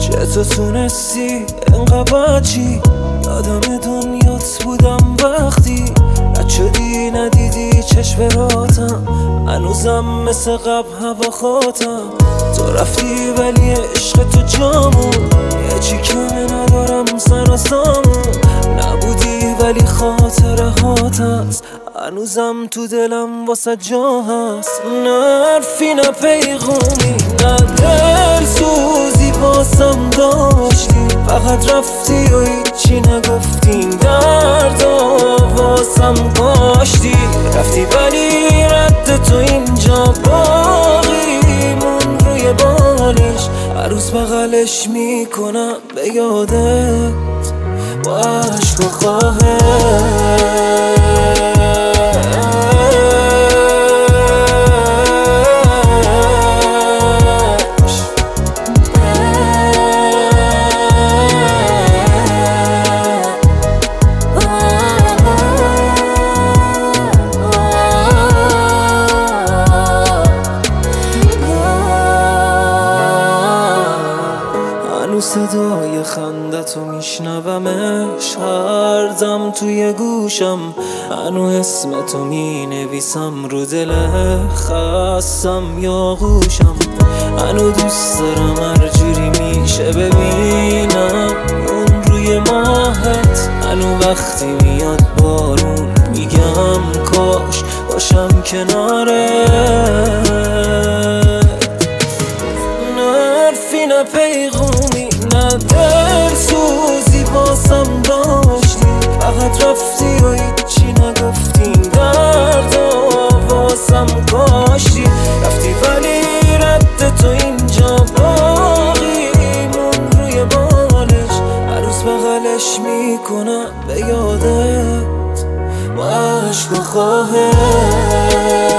چطور تونستی انقدر بچی؟ یادم دنیات بودم وقتی رد شدی ندیدی چشمراتم، هنوزم مثل قبل هوا خاطم. تو رفتی ولی عشق تو جامون، یه چی که ندارم سر و سامون. نبودی ولی خاطره هات هست، هنوزم تو دلم واسه جا هست. نه حرفی نه پیغومی نه دل سوزی واسم داشتی، فقط رفتی و هیچی نگفتی. دردا واسم کاشتی، رفتی ولی رد تو اینجا باقی مون روی بالش. هر روز بغلش میکنم به یادت با عشق و خواهش. صدای خندتو میشنومش هر دم توی گوشم، هنو اسمتو مینویسم رو دل خستم یا گوشم. هنو دوست دارم هر جوری میشه ببینم اون روی ماهت. هنو وقتی میاد بارون میگم کاش باشم کنارت. نه حرفی نه پیغومی نه دل سوزی واسم داشتی، فقط رفتی و هیچی نگفتی. دردا واسم کاشتی، رفتی ولی رد تو اینجا باقی مون روی بالش. هر روز بغلش میکنم به یادت با عشق و خواهش.